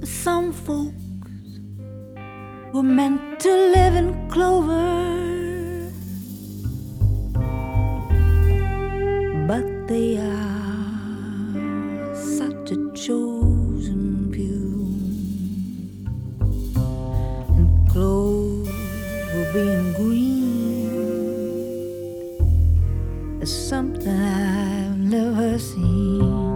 Some folks were meant to live in clover, but they are such a chosen few. And clover being green is something I've never seen.